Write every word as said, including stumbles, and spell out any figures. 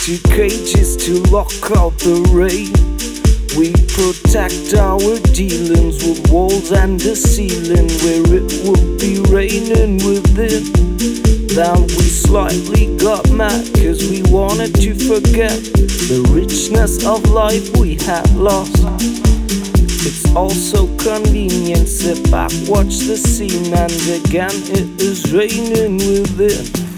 Two cages to lock out the rain. We protect our dealings with walls and the ceiling where it would be raining within. Then we slightly got mad cause we wanted to forget the richness of life we had lost. It's also convenient, sit back, watch the scene, and again it is raining within.